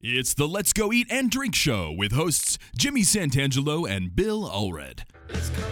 It's the Let's Go Eat and Drink Show with hosts Jimmy Santangelo and Bill Allred. Let's go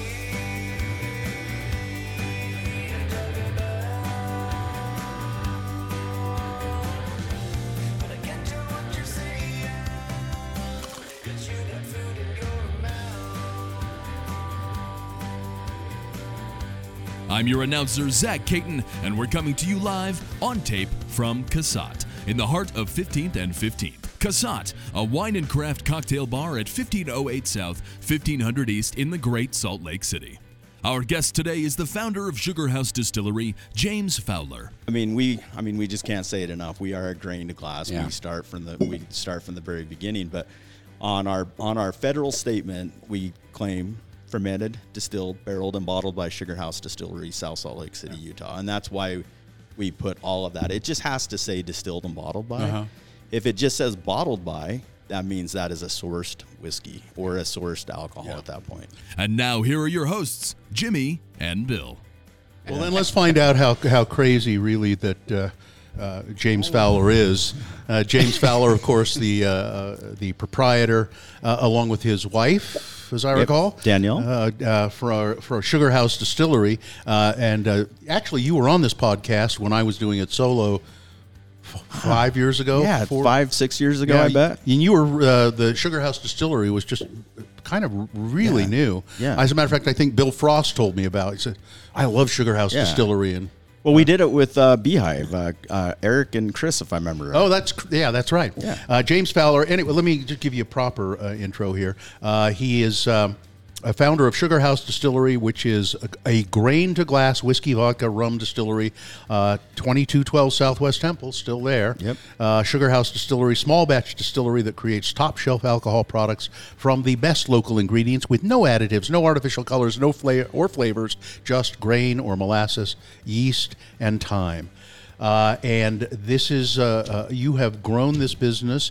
I'm your announcer, Zach Caton, and we're coming to you live on tape from Casat, in the heart of 15th and 15th. Casat, a wine and craft cocktail bar at 1508 South, 1500 East in the Great Salt Lake City. Our guest today is the founder of Sugar House Distillery, James Fowler. We just can't say it enough. We are a grain to glass. Yeah. We start from the very beginning. But on our federal statement, we claim fermented, distilled, barreled, and bottled by Sugar House Distillery, South Salt Lake City, Utah. And that's why we put all of that. It just has to say distilled and bottled by. Uh-huh. If it just says bottled by, that means that is a sourced whiskey or a sourced alcohol at that point. And now here are your hosts, Jimmy and Bill. Well, then let's find out how crazy really that James Fowler is. James Fowler, of course, the proprietor, along with his wife, as I recall, Danielle, for Sugar House Distillery. And actually, you were on this podcast when I was doing it solo 5 years ago. Yeah, 5-6 years ago, I bet. And you were the Sugar House Distillery was just kind of really new. Yeah. As a matter of fact, I think Bill Frost told me about it. He said, "I love Sugar House Distillery." And well, we did it with Beehive, Eric and Chris, if I remember right. Oh, that's right. Yeah. James Fowler. Anyway, let me just give you a proper intro here. He is a founder of Sugar House Distillery, which is a grain-to-glass whiskey, vodka, rum distillery, 2212 Southwest Temple, still there. Yep. Sugar House Distillery, small batch distillery that creates top-shelf alcohol products from the best local ingredients with no additives, no artificial colors, no flavors, just grain or molasses, yeast, and thyme. And this is you have grown this business.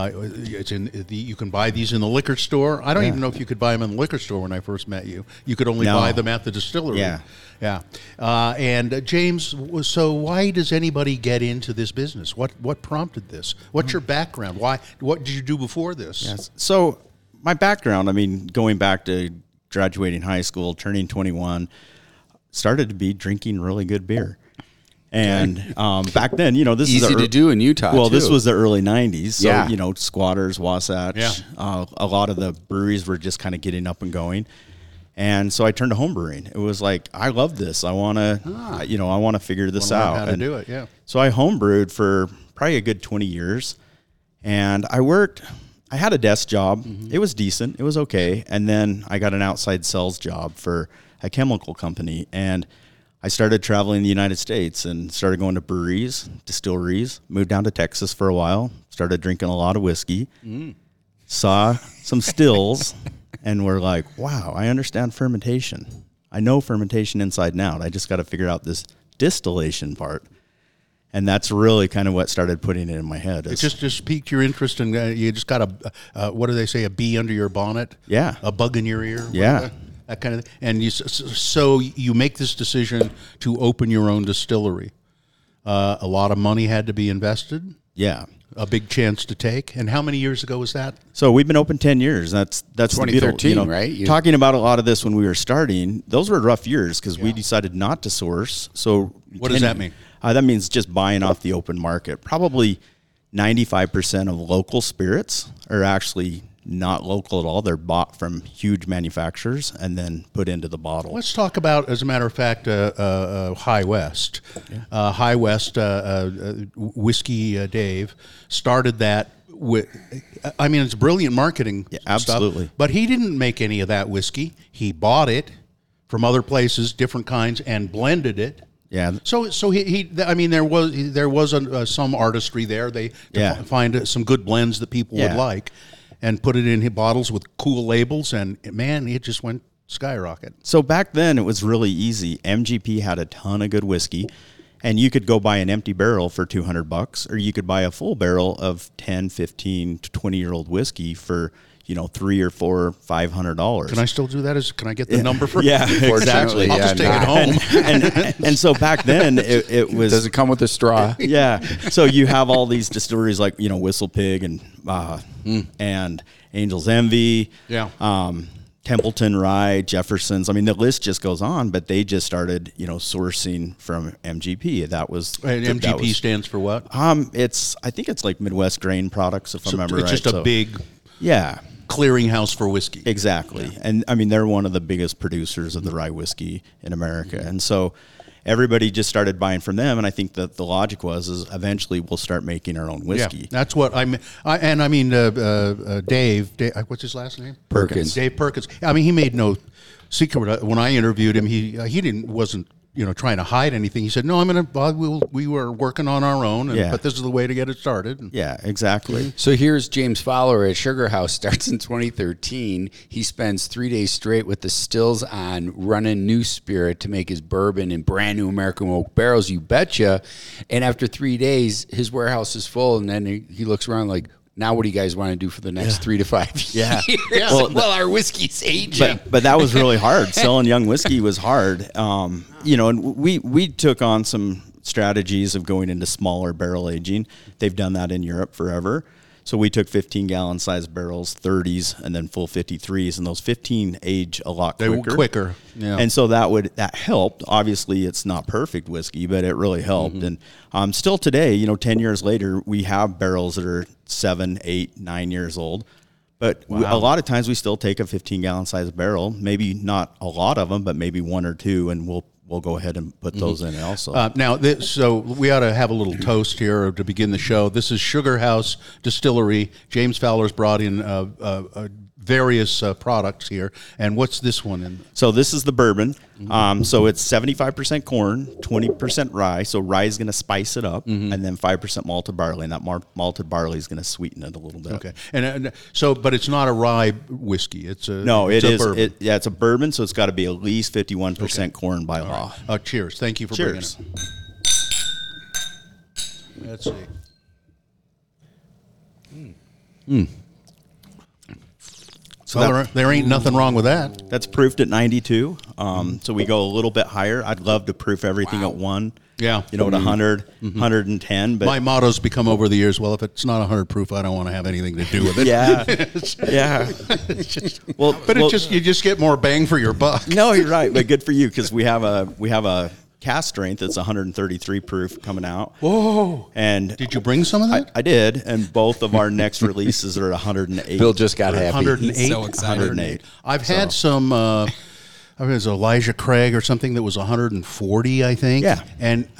You can buy these in the liquor store. I don't even know if you could buy them in the liquor store when I first met you. You could only buy them at the distillery. Yeah. And James, so why does anybody get into this business? What prompted this? What's your background? What did you do before this? Yes. So my background, going back to graduating high school, turning 21, started to be drinking really good beer. And back then, this easy to do in Utah. Well, too. This was the early '90s, so Squatters, Wasatch, a lot of the breweries were just kind of getting up and going, and so I turned to home brewing. It was like, I love this. I want to, I want to figure this out. Learn how to do it, yeah. So I home brewed for probably a good 20 years, and I had a desk job. Mm-hmm. It was decent. It was okay, and then I got an outside sales job for a chemical company, and I started traveling the United States and started going to breweries, distilleries, moved down to Texas for a while, started drinking a lot of whiskey, saw some stills, and we're like, wow, I understand fermentation. I know fermentation inside and out. I just got to figure out this distillation part. And that's really kind of what started putting it in my head. It just piqued your interest, and you just got what do they say, a bee under your bonnet? Yeah. A bug in your ear? Yeah. That kind of thing. And so you make this decision to open your own distillery. A lot of money had to be invested. Yeah. A big chance to take. And how many years ago was that? So we've been open 10 years. That's 2013, right? Talking about a lot of this when we were starting, those were rough years because we decided not to source. So what does that mean? That means just buying off the open market. Probably 95% of local spirits are actually not local at all. They're bought from huge manufacturers and then put into the bottle. Let's talk about, as a matter of fact, High West. Yeah. High West Whiskey Dave started that with, it's brilliant marketing absolutely. stuff. But he didn't make any of that whiskey. He bought it from other places, different kinds, and blended it. Yeah. So there was some artistry there. They find some good blends that people would like, and put it in bottles with cool labels, and man, it just went skyrocket. So back then, it was really easy. MGP had a ton of good whiskey, and you could go buy an empty barrel for $200, or you could buy a full barrel of 10, 15 to 20-year-old whiskey for $300 or $400, $500. Can I still do that? Can I get the number for? Yeah, exactly. I'll just take it home. And so back then it was. Does it come with a straw? Yeah. So you have all these distilleries like Whistle Pig and Angel's Envy. Yeah. Templeton Rye, Jefferson's. I mean, the list just goes on, but they just started, sourcing from MGP. That was and MGP stands for what? I think it's like Midwest Grain Products, if I remember right. It's just a big clearinghouse for whiskey. Exactly. Yeah. And I mean, they're one of the biggest producers of the rye whiskey in America. And so everybody just started buying from them, and I think that the logic is eventually we'll start making our own whiskey. Yeah, that's what Dave, what's his last name? Perkins. Dave Perkins. I mean, he made no secret. When I interviewed him, he wasn't trying to hide anything. He said, "No, we were working on our own, but this is the way to get it started." Yeah, exactly. So here's James Fowler at Sugar House. Starts in 2013. He spends 3 days straight with the stills on, running new spirit to make his bourbon in brand new American oak barrels. You betcha. And after 3 days, his warehouse is full, and then he looks around like, now what do you guys want to do for the next 3 to 5 years? Yeah. Well, our whiskey's aging. But that was really hard. Selling young whiskey was hard. And we took on some strategies of going into smaller barrel aging. They've done that in Europe forever. So we took 15-gallon size barrels, 30s, and then full 53s, and those 15 age a lot quicker. They were quicker, yeah. And so that helped. Obviously, it's not perfect whiskey, but it really helped. Mm-hmm. And still today, 10 years later, we have barrels that are 7, 8, 9 years old. But a lot of times we still take a 15-gallon size barrel, maybe not a lot of them, but maybe one or two, and we'll go ahead and put those in also. So we ought to have a little toast here to begin the show. This is Sugar House Distillery. James Fowler's brought in various products here. And what's this one in? So this is the bourbon. So it's 75% corn, 20% rye. So rye is going to spice it up, and then 5% malted barley. And that malted barley is going to sweeten it a little bit. Okay. But it's not a rye whiskey. It's a bourbon. It's a bourbon. So it's got to be at least 51% corn by law. Right. Cheers. Thank you for bringing it. Let's see. So there ain't nothing wrong with that. That's proofed at 92. So we go a little bit higher. I'd love to proof everything at 1. Yeah. At 100, 110. But my motto's become over the years, well, if it's not 100 proof, I don't want to have anything to do with it. Yeah. You just get more bang for your buck. No, you're right. But good for you, because we have a cast strength that's 133 proof coming out. Whoa! And did you bring some of that? I did, and both of our next releases are 108. Bill just got happy. 108. He's so excited. 108. I've had some. I think it was Elijah Craig or something that was 140, I think. Yeah, and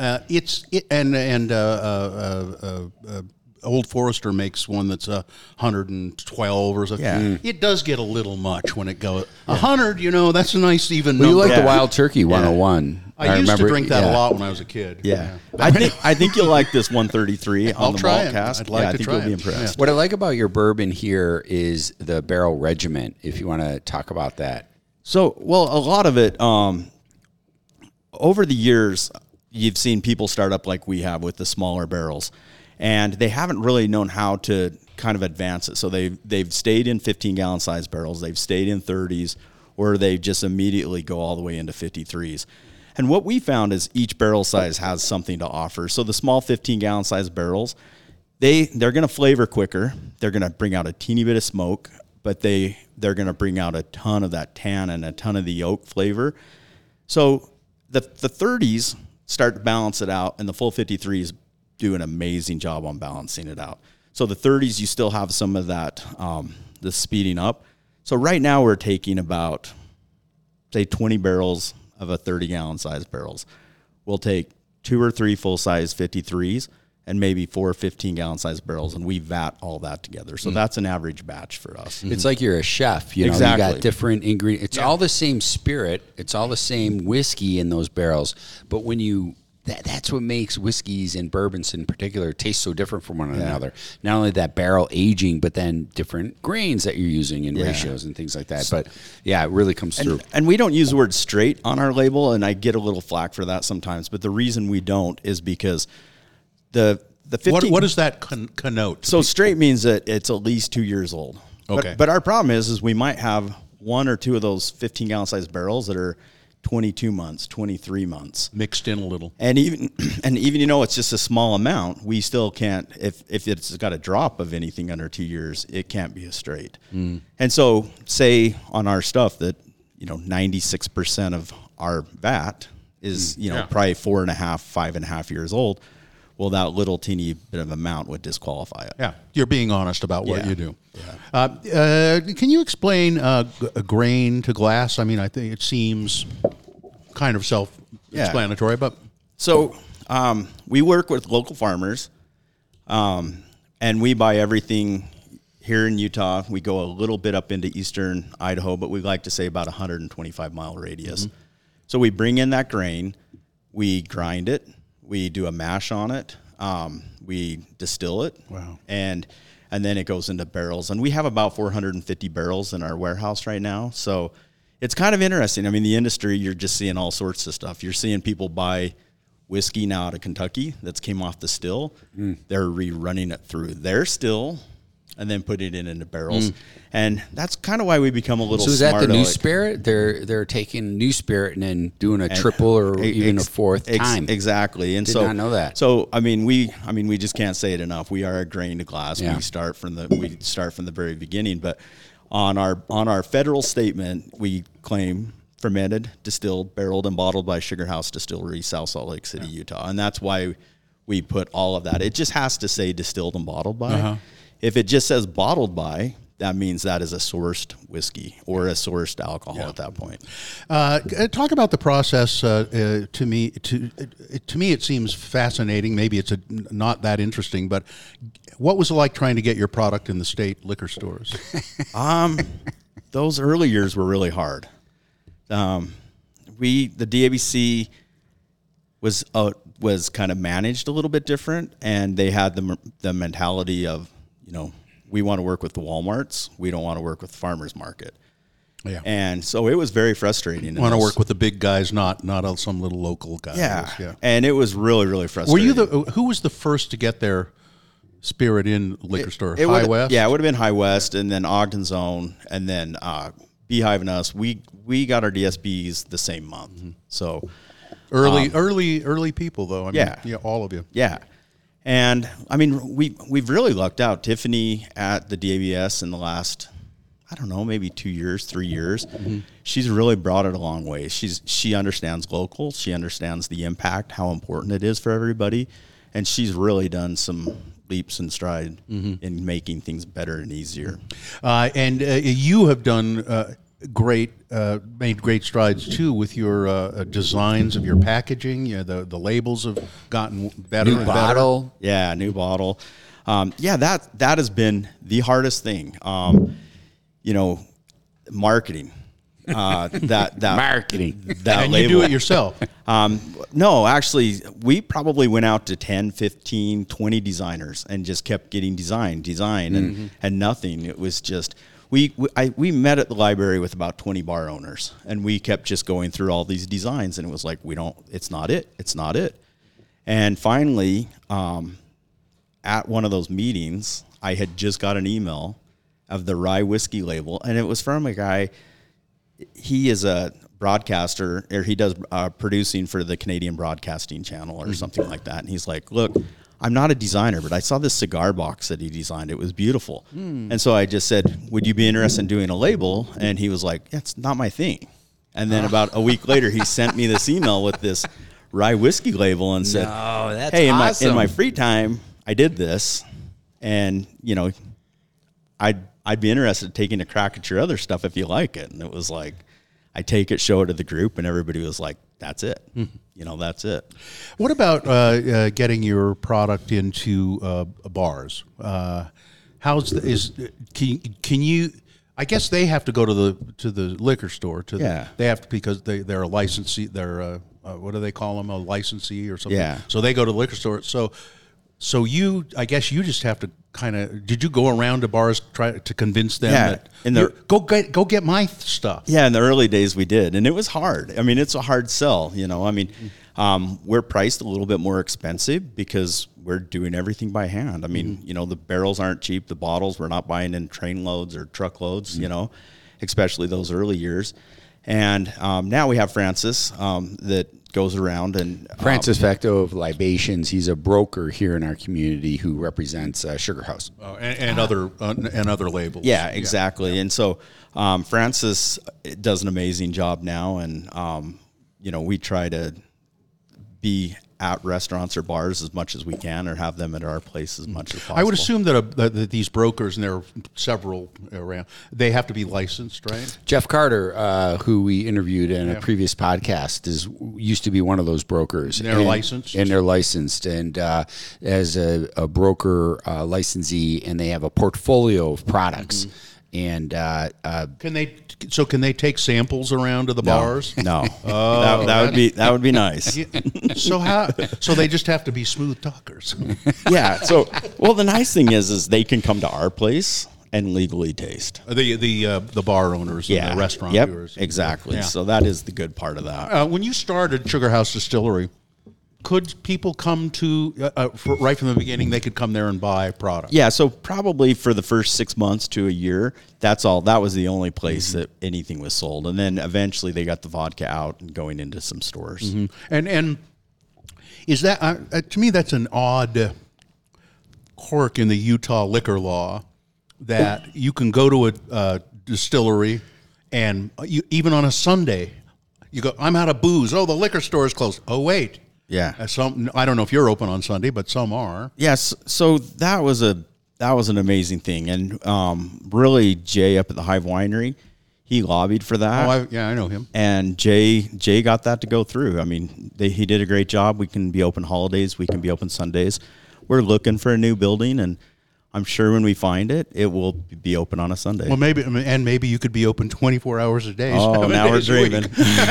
Old Forester makes one that's 112 or something. Yeah. It does get a little much when it goes 100. That's a nice even number. You like the Wild Turkey 101. I used to drink that a lot when I was a kid. Yeah. I think you'll like this 133 on the malt cask. I'd like to try it. You'll be impressed. What I like about your bourbon here is the barrel regiment, if you want to talk about that. So, a lot of it, over the years, you've seen people start up like we have with the smaller barrels, and they haven't really known how to kind of advance it. So they've stayed in 15-gallon size barrels, they've stayed in 30s, or they just immediately go all the way into 53s. And what we found is each barrel size has something to offer. So the small 15-gallon size barrels, they're going to flavor quicker. They're going to bring out a teeny bit of smoke, but they're going to bring out a ton of that tan and a ton of the oak flavor. So the 30s start to balance it out, and the full 53s do an amazing job on balancing it out. So the 30s, you still have some of that, the speeding up. So right now we're taking about, say, 20 barrels of a 30-gallon size barrels. We'll take 2 or 3 full-size 53s and maybe 4 15-gallon size barrels, and we vat all that together. So that's an average batch for us. It's like you're a chef. Exactly. You got different ingredients. It's all the same spirit. It's all the same whiskey in those barrels. But when you that's what makes whiskeys and bourbons in particular taste so different from one another. Not only that barrel aging, but then different grains that you're using in ratios and things like that. But it really comes through. And we don't use the word straight on our label, and I get a little flack for that sometimes. But the reason we don't is because the 15... What does that connote? So straight means that it's at least 2 years old. Okay. But our problem is we might have one or two of those 15-gallon size barrels that are 22 months, 23 months. Mixed in a little. And even it's just a small amount, we still can't, if it's got a drop of anything under 2 years, it can't be a straight. And so say on our stuff that, 96% of our vat is, probably 4.5, 5.5 years old. Well, that little teeny bit of amount would disqualify it. Yeah, you're being honest about what you do. Yeah. Can you explain a grain to glass? I mean, I think it seems kind of self-explanatory, but... So we work with local farmers, and we buy everything here in Utah. We go a little bit up into eastern Idaho, but we like to say about 125-mile radius. Mm-hmm. So we bring in that grain, we grind it, we do a mash on it, we distill it, and then it goes into barrels. And we have about 450 barrels in our warehouse right now. So it's kind of interesting. I mean, the industry, you're just seeing all sorts of stuff. You're seeing people buy whiskey now out of Kentucky that's came off the still. They're rerunning it through their still and then putting it into barrels. And that's kind of why we become a little So is smarter. that the new spirit? They're taking new spirit and then doing a triple or even a fourth time. Exactly. And Did not know that. So we just can't say it enough. We are a grain to glass. Yeah. We start from the very beginning. But on our federal statement, we claim fermented, distilled, barreled, and bottled by Sugar House Distillery, South Salt Lake City, Utah. And that's why we put all of that. It just has to say distilled and bottled by. If it just says bottled by, that means that is a sourced whiskey or a sourced alcohol at that point. Talk about the process. To me, it seems fascinating. Maybe it's not that interesting, but what was it like trying to get your product in the state liquor stores? Those early years were really hard. The DABC was kind of managed a little bit different, and they had the mentality of, we want to work with the Walmarts. We don't want to work with the farmers market. Yeah. And so it was very frustrating. Want to work with the big guys, not some little local guys. Yeah. And it was really, really frustrating. Who was the first to get their spirit in liquor store? High West? Yeah, it would have been High West, and then Ogden's Own, and then Beehive and us. We got our DSBs the same month. So early people though. I mean, all of you. Yeah. And I mean, we've really lucked out. Tiffany at the DABS in the last, I don't know, maybe 2 years, 3 years. She's really brought it a long way. She understands local. She understands the impact, how important it is for everybody, and she's really done some leaps and stride in making things better and easier. And you have done made great strides too with your designs of your packaging. The labels have gotten better. New bottle. Better. Yeah, new bottle. That has been the hardest thing. Marketing. Marketing. That and label. You do it yourself. No, actually, we probably went out to 10, 15, 20 designers and just kept getting design, and nothing. It was just, we met at the library with about 20 bar owners, and we kept just going through all these designs, and it was like, it's not it. And finally, at one of those meetings, I had just got an email of the rye whiskey label, and it was from a guy. He is a broadcaster, or he does producing for the Canadian Broadcasting Channel or something like that. And he's like, look, I'm not a designer, but I saw this cigar box that he designed. It was beautiful. And so I just said, would you be interested in doing a label? And he was like, it's not my thing. And then about a week later, he sent me this email with this rye whiskey label and said, that's hey, awesome. in my free time, I did this. And, I'd be interested in taking a crack at your other stuff if you like it. And it was like, I take it, show it to the group, and everybody was like, that's it. That's it. What about getting your product into bars? Can you? I guess they have to go to the liquor store. They have to, because they're a licensee. They're what do they call them? A licensee or something. Yeah. So they go to the liquor store. So I guess you just have to kind of. Did you go around to bars try to convince them that go get my stuff? Yeah, in the early days we did, and it was hard. I mean, it's a hard sell. We're priced a little bit more expensive because we're doing everything by hand. I mean, you know, the barrels aren't cheap. The bottles, we're not buying in train loads or truckloads, you know, especially those early years. And now we have Francis that goes around and Francis Facto of Libations. He's a broker here in our community who represents Sugar House and other labels. Yeah, exactly. And so Francis does an amazing job now, and you know, we try to be at restaurants or bars as much as we can, or have them at our place as much as possible. I would assume that these brokers, and there are several around, they have to be licensed, right? Jeff Carter, who we interviewed in a previous podcast, used to be one of those brokers. They're licensed? And they're licensed. And as a broker licensee, and they have a portfolio of products. And Can they take samples around to the bars? No, that would be nice. So they just have to be smooth talkers. Yeah. So, well, the nice thing is they can come to our place and legally taste. The bar owners and the restaurateurs. Yep, exactly. Yeah. So that is the good part of that. When you started Sugar House Distillery, could people come to right from the beginning? They could come there and buy product. Yeah, so probably for the first 6 months to a year, that's all. That was the only place that anything was sold, and then eventually they got the vodka out and going into some stores. And is that to me that's an odd quirk in the Utah liquor law that you can go to a distillery and even on a Sunday you go, I'm out of booze. Oh, the liquor store is closed. Oh, wait. Yeah. I don't know if you're open on Sunday, but some are. Yes. So that was an amazing thing, and really Jay up at the Hive Winery, he lobbied for that. I know him. And Jay got that to go through. I mean, he did a great job. We can be open holidays. We can be open Sundays. We're looking for a new building, and I'm sure when we find it, it will be open on a Sunday. Well, maybe you could be open 24 hours a day. Oh, now we're dreaming.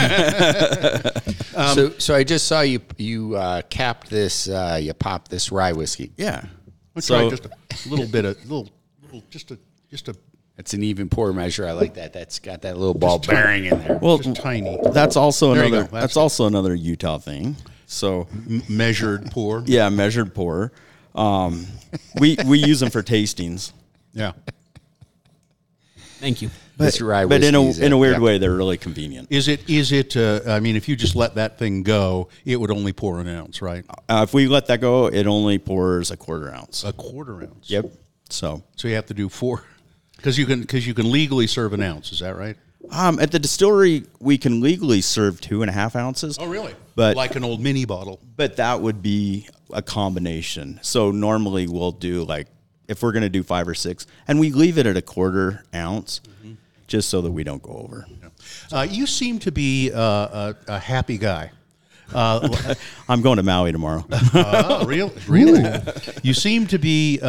So I just saw you capped this, you popped this rye whiskey. Yeah. Let's try just a little bit of just a. It's an even pour measure. I like that. That's got that little ball bearing in there. Well, just tiny. That's also There you another. go. That's also another Utah thing. So Measured pour. yeah, measured pour. We use them for tastings. Yeah. Thank you. This rye But in whiskey a weird way, they're really convenient. Is it? I mean, if you just let that thing go, it would only pour an ounce, right? If we let that go, it only pours a quarter ounce. A quarter ounce. Yep. So So you have to do 4, because you can legally serve an ounce. Is that right? at the distillery, we can legally serve 2.5 ounces. Oh, really? But Like an old mini bottle. But that would be a combination. So normally we'll do like, if we're going to do 5 or 6, and we leave it at a quarter ounce, just so that we don't go over. You seem to be a happy guy. I'm going to Maui tomorrow. Oh, really? You seem to be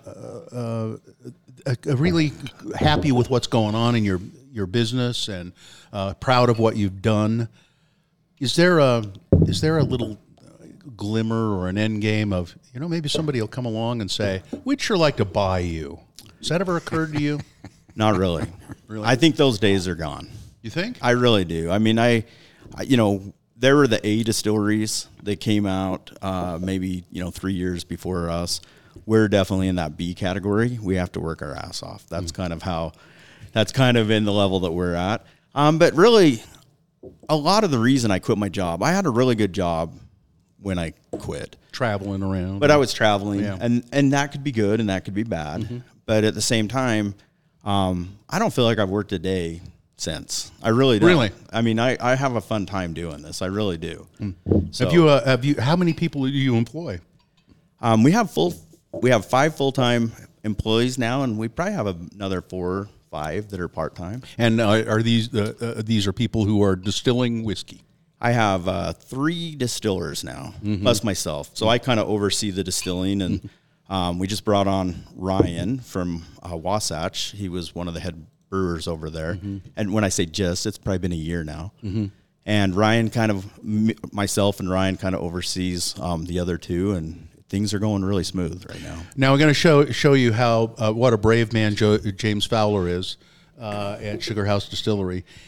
really happy with what's going on in your business and proud of what you've done. Is there a little glimmer or an end game of, maybe somebody will come along and say, we'd sure like to buy you? Has that ever occurred to you? Not really. Really? I think those days are gone. You think? I really do. I mean, there were the A distilleries that came out maybe 3 years before us. We're definitely in that B category. We have to work our ass off. That's kind of in the level that we're at. But really, a lot of the reason I quit my job, I had a really good job when I quit. Traveling around. But I was traveling, Yeah. and that could be good and that could be bad. But at the same time, I don't feel like I've worked a day since. I really don't. Really? I mean, I have a fun time doing this. I really do. So, Have you? How many people do you employ? we have 5 full-time employees now, and we probably have another 4 or 5 that are part-time. And are these are people who are distilling whiskey? I have 3 distillers now, plus myself. So I kind of oversee the distilling, and we just brought on Ryan from Wasatch. He was one of the head brewers over there. And when I say just, it's probably been a year now. And Ryan myself and Ryan kind of oversees the other 2, and things are going really smooth right now. Now we're going to show you how what a brave man James Fowler is at Sugar House Distillery.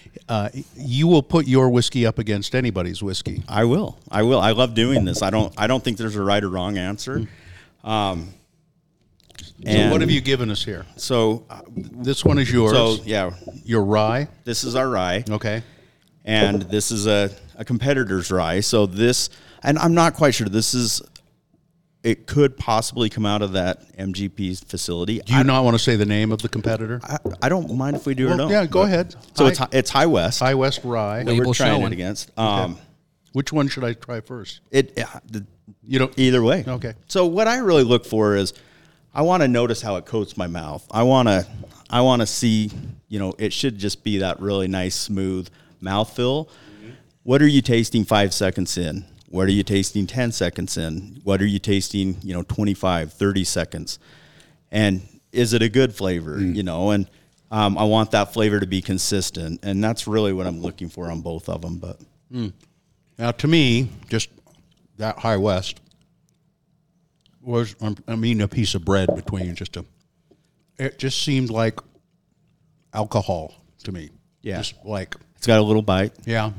you will put your whiskey up against anybody's whiskey. I will. I love doing this. I don't think there's a right or wrong answer. So what have you given us here? So This one is yours. so yeah, Your rye. this is our rye. Okay. And this is a competitor's rye. So this, and I'm not quite sure. It could possibly come out of that MGP facility. Do you not want to say the name of the competitor? I don't mind if we do or don't. Yeah, go ahead. So it's High West. High West rye. that we're Label trying showing. it against. Which one should I try first? You don't. Either way. Okay. So what I really look for is I want to notice how it coats my mouth. I want to see, it should just be that really nice, smooth mouthfeel. Mm-hmm. What are you tasting 5 seconds in? What are you tasting 10 seconds in? What are you tasting, 25, 30 seconds? And is it a good flavor, And I want that flavor to be consistent. And that's really what I'm looking for on both of them. But Now, to me, just that High West was, a piece of bread between it just seemed like alcohol to me. Yeah. Just like, it's got a little bite. yeah.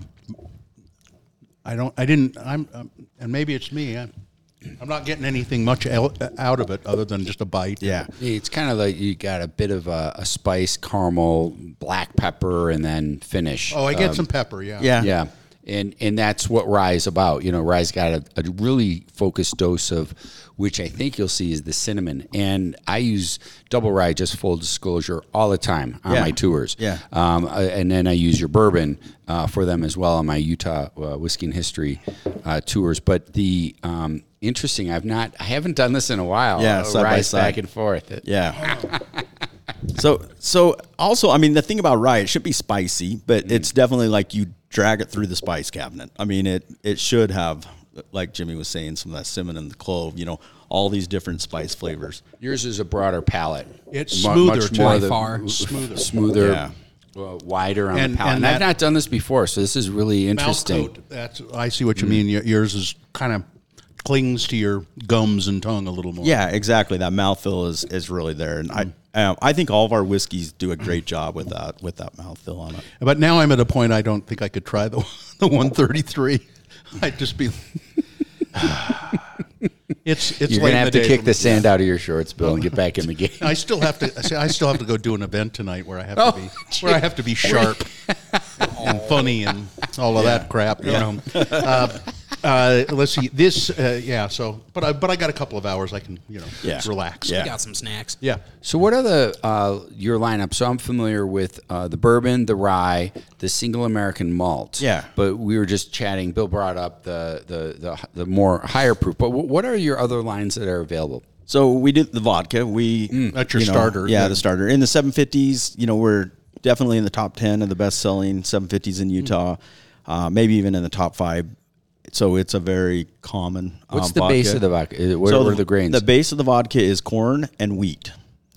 And maybe it's me. I'm not getting anything much out of it other than just a bite. Yeah. It's kind of like you got a bit of a spice, caramel, black pepper, and then finish. Oh, I get some pepper, yeah. Yeah. Yeah. And that's what rye is about. Rye's got a really focused dose of, which I think you'll see is the cinnamon. And I use double rye, just full disclosure, all the time on my tours. Yeah. And then I use your bourbon for them as well on my Utah Whiskey and History tours. But the interesting, I haven't done this in a while. Yeah, side by rye side. back and forth. Yeah. So also, the thing about rye, it should be spicy, but it's definitely like you drag it through the spice cabinet. It should have, like Jimmy was saying, some of that cinnamon and the clove, all these different spice flavors. Yours is a broader palate. It's smoother, much too. more By the- far. smoother, Yeah. wider on And- the palate. and And I've that- not done this before, so this is really Mouth interesting. coat, I see what you mean. Yours is kind of clings to your gums and tongue a little more. Yeah, exactly. That mouthfeel is really there. And I think all of our whiskeys do a great job with that mouthfeel on it. But now I'm at a point I don't think I could try the 133. I'd just be. It's You're late gonna in have the to day kick for the me. sand out of your shorts, Bill, and get back in the game. I still have to go do an event tonight where I have to be sharp and funny and all of that crap. Let's see this. But I got a couple of hours. I can relax. Yeah. Got some snacks. Yeah. So, what are your lineup? So, I'm familiar with the bourbon, the rye, the single American malt. Yeah. But we were just chatting. Bill brought up the more higher proof. But what are your other lines that are available? So we did the vodka. That's your starter. Yeah, the starter. In the 750s, we're definitely in the top 10 of the best-selling 750s in Utah, maybe even in the top 5. So it's a very common What's the vodka. base of the vodka? What are the grains? The base of the vodka is corn and wheat.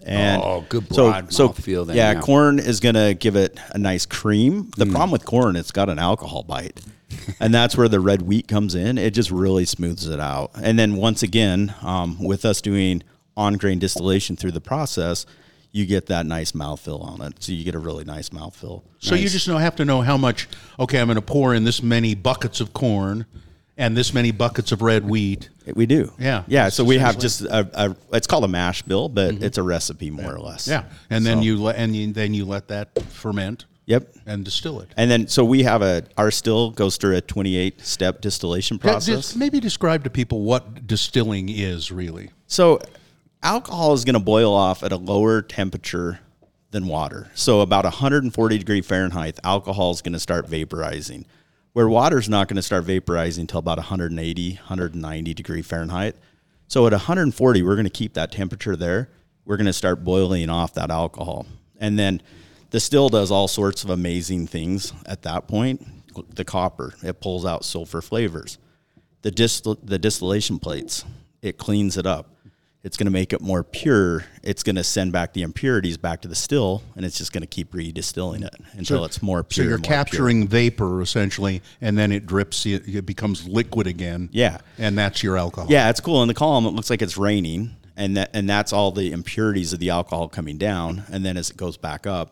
And good broad mouthfeel then, yeah. Corn is going to give it a nice cream. The problem with corn, it's got an alcohol bite. And that's where the red wheat comes in. It just really smooths it out. And then once again, with us doing on-grain distillation through the process, you get that nice mouthfeel on it. So you get a really nice mouthfeel. So you just have to know how much. Okay, I'm going to pour in this many buckets of corn and this many buckets of red wheat. We do. Yeah. Yeah. So we have just it's called a mash bill, but it's a recipe more or less. Yeah, and then you let that ferment. Yep. And distill it. And then, so we have our still goes through a 28-step distillation process. Just maybe describe to people what distilling is really. So alcohol is going to boil off at a lower temperature than water. So about 140 degree Fahrenheit, alcohol is going to start vaporizing, where water is not going to start vaporizing until about 180, 190 degree Fahrenheit. So at 140, we're going to keep that temperature there. We're going to start boiling off that alcohol. And then the still does all sorts of amazing things at that point. The copper, it pulls out sulfur flavors. The distillation plates, it cleans it up. It's going to make it more pure. It's going to send back the impurities back to the still, and it's just going to keep redistilling it until it's more pure. So you're more capturing vapor essentially, and then it drips. It becomes liquid again. Yeah. And that's your alcohol. Yeah, it's cool. In the column, it looks like it's raining, and that's all the impurities of the alcohol coming down. And then as it goes back up,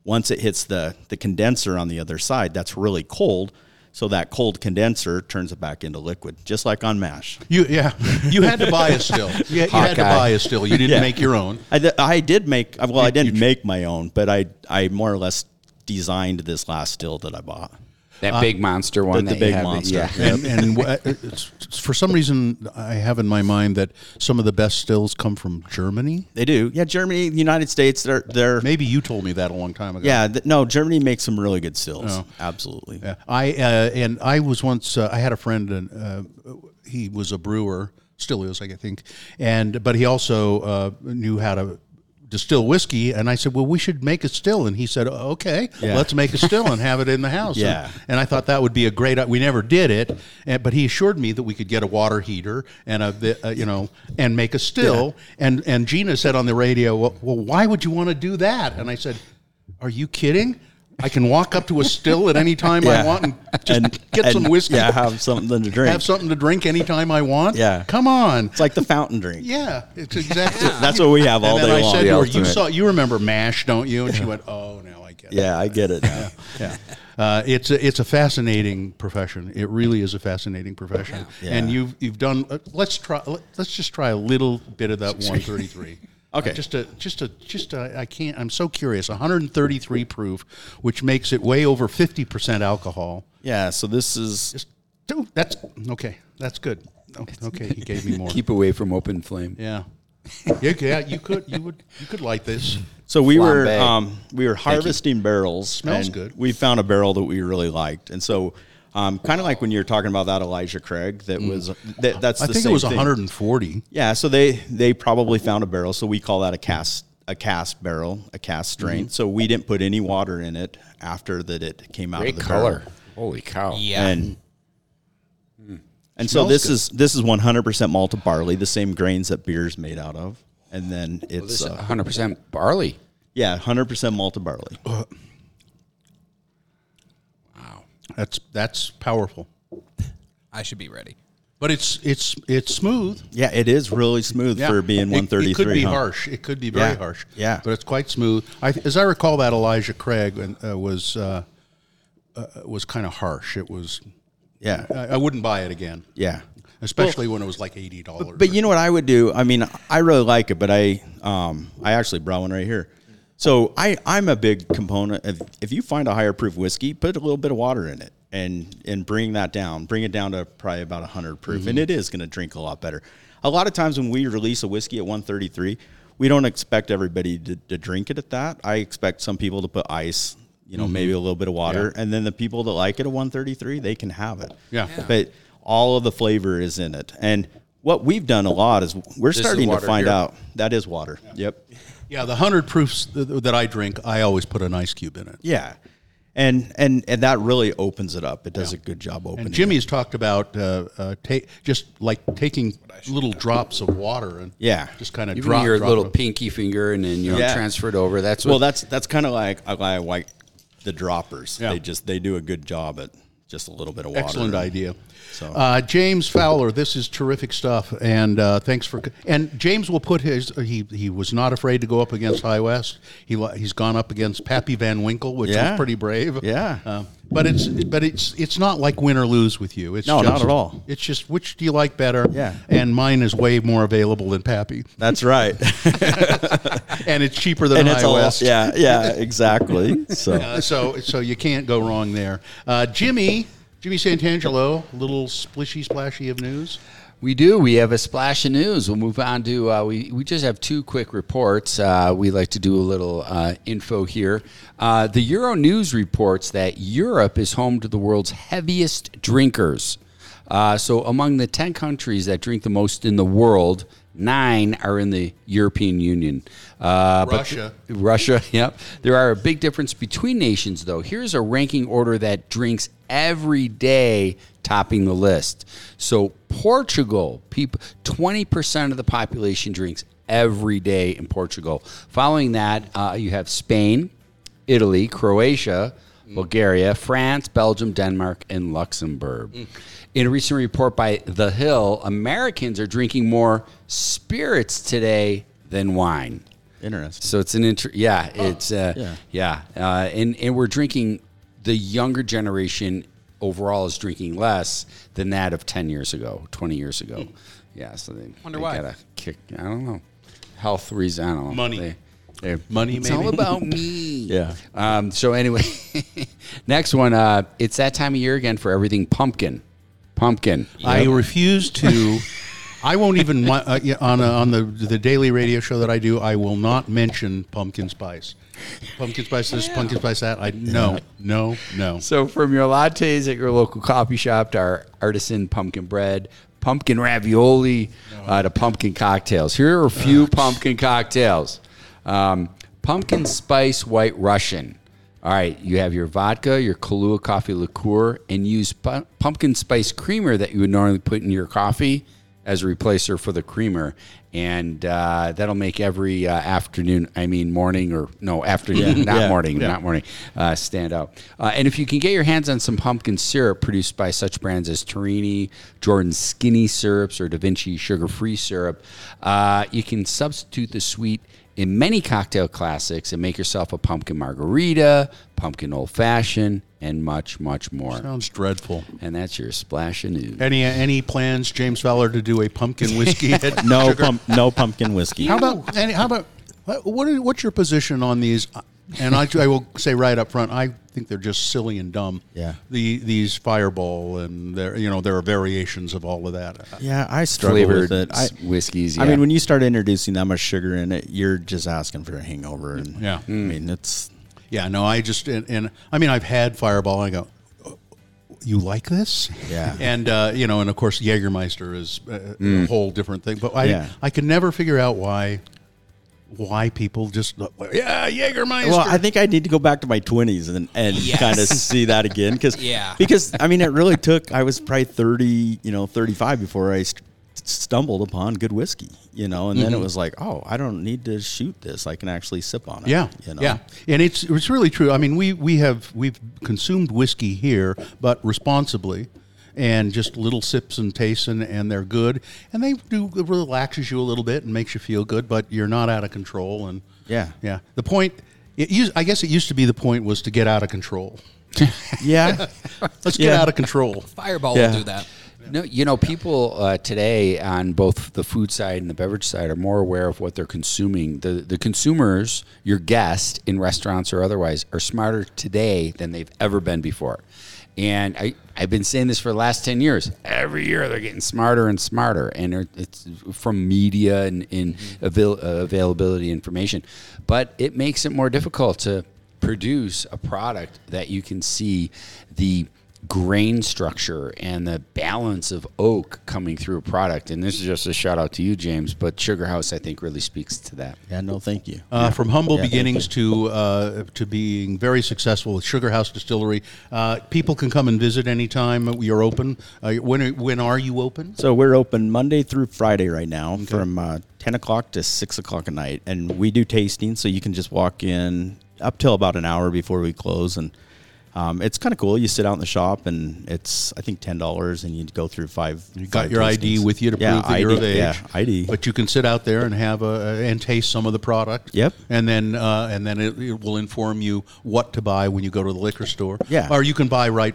once it hits the condenser on the other side, that's really cold. So that cold condenser turns it back into liquid, just like on mash. You had to buy a still. You had to buy a still. You didn't make your own. I did make. Well, I didn't make my own, but I more or less designed this last still that I bought. That big monster one. The big monster. Yeah. And for some reason, I have in my mind that some of the best stills come from Germany. They do. Yeah, Germany, the United States, they're Maybe you told me that a long time ago. Yeah, no, Germany makes some really good stills. Oh. Absolutely. Yeah. I was once, I had a friend, and he was a brewer, still is, I think, but he also knew how to distill whiskey, and I said, well, we should make a still, and he said, okay, let's make a still and have it in the house. Yeah. And I thought that would be a great, we never did it, but he assured me that we could get a water heater and and make a still. Yeah. And Gina said on the radio, well, why would you want to do that? And I said, are you kidding? I can walk up to a still at any time I want and just get some whiskey. Yeah, have something to drink. Have something to drink anytime I want. Yeah. Come on. It's like the fountain drink. Yeah, it's exactly. That's what we have all day long. I said to her, you remember MASH, don't you? And she went, oh, now I get it. Yeah, I get it now. Yeah. It's a fascinating profession. It really is a fascinating profession. Yeah. And you've done. Let's just try a little bit of that 133. Okay. I can't. I'm so curious. 133 proof, which makes it way over 50% alcohol. Yeah. So this is. That's okay. That's good. Okay, he gave me more. Keep away from open flame. Yeah. Yeah. You could light this. So we were harvesting barrels. Smells good. We found a barrel that we really liked, and so. Kind of like when you're talking about that Elijah Craig, that's I think it was 140. Yeah, so they probably found a barrel, so we call that a cast barrel, a cast strain. Mm-hmm. So we didn't put any water in it after that it came out of the color. barrel. Holy cow! Yeah, and so this is 100% malted barley, the same grains that beer's made out of, and then it's 100% barley. Yeah, 100% malted barley. That's powerful. I should be ready. But it's smooth. Yeah, it is really smooth for being 133. It could be harsh. It could be very harsh. Yeah, but it's quite smooth. As I recall, that Elijah Craig was kind of harsh. It was. Yeah, I wouldn't buy it again. Yeah, especially when it was like $80. But you know what I would do? I mean, I really like it, but I actually brought one right here. So I'm a big component of, if you find a higher proof whiskey, put a little bit of water in it and bring it down to probably about 100 proof. Mm-hmm. And it is going to drink a lot better. A lot of times when we release a whiskey at 133, we don't expect everybody to drink it at that. I expect some people to put ice, maybe a little bit of water. Yeah. And then the people that like it at 133, they can have it. Yeah. But all of the flavor is in it. And what we've done a lot is we're starting to find out that is water. Yeah. Yep. Yeah, the 100 proofs that I drink, I always put an ice cube in it. Yeah, and that really opens it up. It does a good job opening. And Jimmy's talked about just like taking little drops of water and just kind of drop your little pinky finger and then transfer it over. That's kind of like the droppers. Yeah. They do a good job at just a little bit of water. Excellent idea. So. James Fowler, this is terrific stuff, and thanks for. And James will put his. He was not afraid to go up against High West. He's gone up against Pappy Van Winkle, which was pretty brave. Yeah. But it's not like win or lose with you. It's not at all. It's just which do you like better? Yeah. And mine is way more available than Pappy. That's right. And it's cheaper than High West. Yeah, exactly. So you can't go wrong there. Jimmy Santangelo, a little splashy of news. We do. We have a splash of news. We'll move on to, we just have two quick reports. We like to do a little info here. The Euro News reports that Europe is home to the world's heaviest drinkers. So among the 10 countries that drink the most in the world, 9 are in the European Union. Russia, yep. There are a big difference between nations, though. Here's a ranking order that drinks every day, topping the list. So Portugal, 20% of the population drinks every day in Portugal. Following that, you have Spain, Italy, Croatia, Bulgaria, France, Belgium, Denmark, and Luxembourg. In a recent report by The Hill, Americans are drinking more spirits today than wine. Interesting. So it's and we're drinking. The younger generation overall is drinking less than that of 10 years ago, 20 years ago. Yeah, so they Wonder why. got a kick. I don't know. Health reason. I don't know. Money. They- Money, It's maybe? all about me. Yeah. So anyway, next one. It's that time of year again for everything pumpkin. Pumpkin. I refuse to. I won't even on the daily radio show that I do. I will not mention pumpkin spice. Pumpkin spice this, pumpkin spice that. No. So from your lattes at your local coffee shop to our artisan pumpkin bread, pumpkin ravioli, to pumpkin cocktails. Here are a few pumpkin cocktails. Pumpkin spice white Russian. All right, you have your vodka, your Kahlua coffee liqueur, and use pumpkin spice creamer that you would normally put in your coffee as a replacer for the creamer. And that'll make every afternoon, stand out. And if you can get your hands on some pumpkin syrup produced by such brands as Torini, Jordan Skinny Syrups, or Da Vinci Sugar-Free Syrup, you can substitute the sweet in many cocktail classics and make yourself a pumpkin margarita, pumpkin old-fashioned, and much, much more. Sounds dreadful. And that's your splash of news. Any plans, James Fowler, to do a pumpkin whiskey? No pumpkin whiskey. How about what's your position on these? And I will say right up front, I think they're just silly and dumb. Yeah. These Fireball and there are variations of all of that. Yeah, I struggle Flavored with it. whiskeys. I mean, when you start introducing that much sugar in it, you're just asking for a hangover. And Yeah. I mean, it's Yeah, no, I just and I mean I've had Fireball. And I go, you like this? Yeah. And and of course Jägermeister is a whole different thing. But I can never figure out why people just Jägermeister. Well, I think I need to go back to my 20s and Yes. kind of see that again because I mean it really took. I was probably 30, 35 before I stumbled upon good whiskey, and then it was like, oh, I don't need to shoot this. I can actually sip on it. Yeah, yeah, and it's really true. I mean, we've consumed whiskey here, but responsibly, and just little sips and tastes, and they're good, and it relaxes you a little bit and makes you feel good, but you're not out of control. And yeah. The point, I guess it used to be the point was to get out of control. Yeah, Let's get out of control. Fireball will do that. No, people today on both the food side and the beverage side are more aware of what they're consuming. The consumers, your guests in restaurants or otherwise, are smarter today than they've ever been before. And I've been saying this for the last 10 years. Every year they're getting smarter and smarter. And it's from media and availability information. But it makes it more difficult to produce a product that you can see the grain structure and the balance of oak coming through a product. And this is just a shout out to you, James, but Sugar House, I think, really speaks to that. Yeah, no, thank you. From humble beginnings to being very successful with Sugar House Distillery, people can come and visit anytime. You're open. When are you open? So we're open Monday through Friday right now from 10 o'clock to 6 o'clock at night. And we do tasting, so you can just walk in up till about an hour before we close. And it's kind of cool. You sit out in the shop, and it's, I think, $10, and you go through five. You got your ID with you to prove that you're of age. Yeah, ID. But you can sit out there and have and taste some of the product. Yep. And then it will inform you what to buy when you go to the liquor store. Yeah. Or you can buy from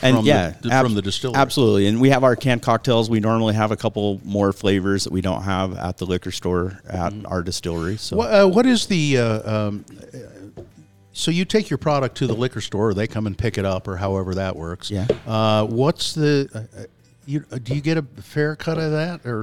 the distillery. Absolutely. And we have our canned cocktails. We normally have a couple more flavors that we don't have at the liquor store at our distillery. So What is the? So you take your product to the liquor store, or they come and pick it up, or however that works. Yeah. What's the? Do you get a fair cut of that, or?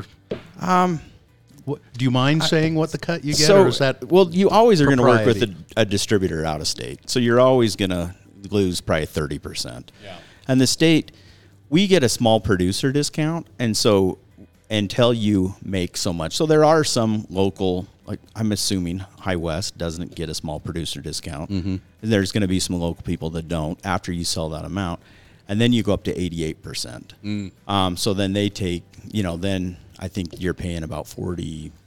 Do you mind saying what the cut you get, or is that? Well, you always are going to work with propriety? a distributor out of state, so you're always going to lose probably 30%. Yeah. And the state, we get a small producer discount, and so until you make so much, so there are some local. Like I'm assuming High West doesn't get a small producer discount. Mm-hmm. There's going to be some local people that don't after you sell that amount, and then you go up to 88%. So then they take, then I think you're paying about 40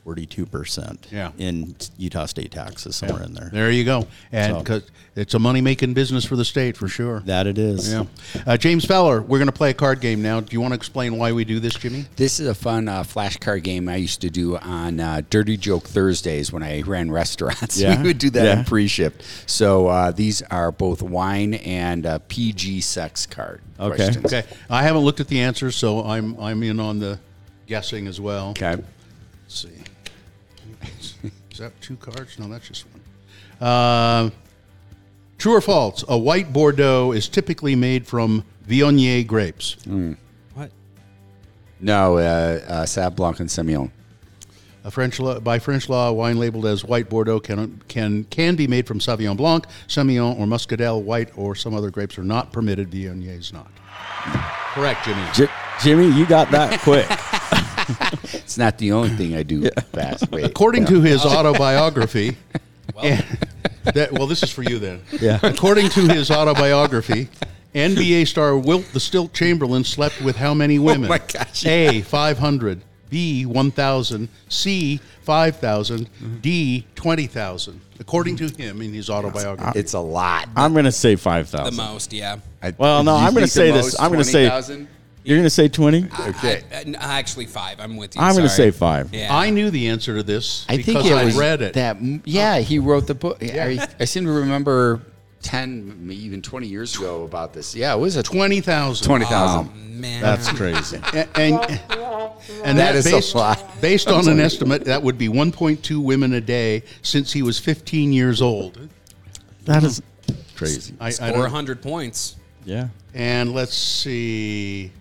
42% Yeah. in Utah state taxes, somewhere in there. There you go. And So- because it's a money-making business for the state, for sure. That it is. Yeah. James Fowler, we're going to play a card game now. Do you want to explain why we do this, Jimmy? This is a fun flashcard game I used to do on Dirty Joke Thursdays when I ran restaurants. Yeah? We would do that Yeah. in pre-shift. So these are both wine and PG sex card Okay. questions. Okay. I haven't looked at the answers, so I'm in on the guessing as well. Okay. Let's see. Is that 2 cards? No, that's just one. True or false? A white Bordeaux is typically made from Viognier grapes. What? No, Sauv Blanc and Semillon. By French law, a wine labeled as white Bordeaux can be made from Sauvignon Blanc, Semillon, or Muscadel. White or some other grapes are not permitted. Viognier is not. Correct, Jimmy. Jimmy, you got that quick. It's not the only thing I do fast. Wait. According to his autobiography, this is for you then. Yeah. According to his autobiography, NBA star Wilt the Stilt Chamberlain slept with how many women? my gosh, A, 500, B, 1,000, C, 5,000, D, 20,000. According to him in his autobiography. It's a lot. I'm going to say The 5,000. most, yeah. Well, no, You I'm going to think the say this. most, I'm going to say, 20,000? you're going to say 20? Okay. Actually, 5. I'm with you. I'm going to Sorry. say 5. Yeah. I knew the answer to this I because think it I was read it. he wrote the book. I seem to remember 10, even 20 years ago about this. Yeah, it was a 20,000. 20,000. Man. That's crazy. And That that is a lot. based on an estimate, that would be 1.2 women a day since he was 15 years old. That is crazy. I Score don't- 100 points. Yeah. And let's see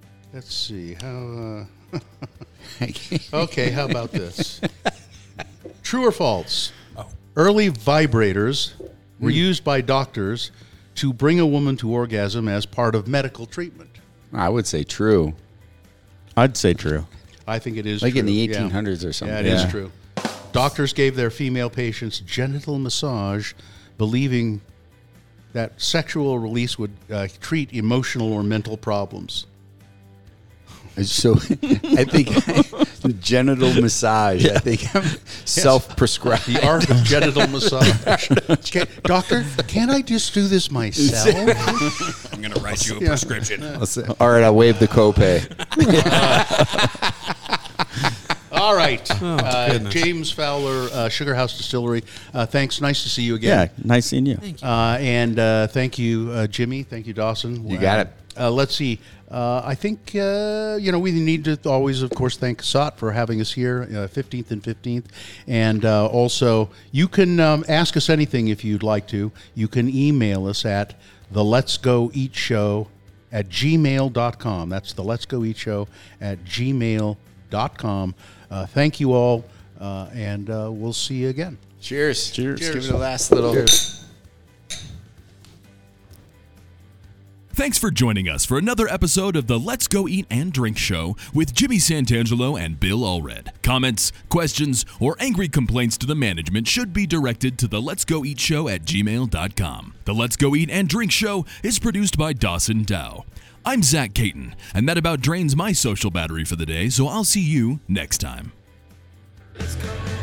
how. Okay, how about this? True or false? Early vibrators were used by doctors to bring a woman to orgasm as part of medical treatment. I would say true. I'd say true. I think it is Like true. in the Yeah. 1800s or something. Yeah, it is Yeah. true. Doctors gave their female patients genital massage, believing that sexual release would treat emotional or mental problems. So I think genital massage. I think I'm self-prescribed. The art of genital massage. Doctor, can't I just do this myself? I'm going to write you a prescription. All right, I'll waive the copay. All right. James Fowler, Sugar House Distillery. Thanks. Nice to see you again. Yeah. Nice seeing you. And thank you, Jimmy. Thank you, Dawson. You got it. Let's see. I think, we need to always, of course, thank Casat for having us here, 15th and 15th. And also, you can ask us anything if you'd like to. You can email us at the Let's Go Eat Show at gmail.com. That's the Let's Go Eat Show at gmail.com. Thank you all, and we'll see you again. Cheers. Cheers. Let's give it a last little. Thanks for joining us for another episode of the Let's Go Eat and Drink Show with Jimmy Santangelo and Bill Allred. Comments, questions, or angry complaints to the management should be directed to the Let's Go Eat Show at gmail.com. The Let's Go Eat and Drink Show is produced by Dawson Dow. I'm Zach Caton, and that about drains my social battery for the day, so I'll see you next time. Let's go.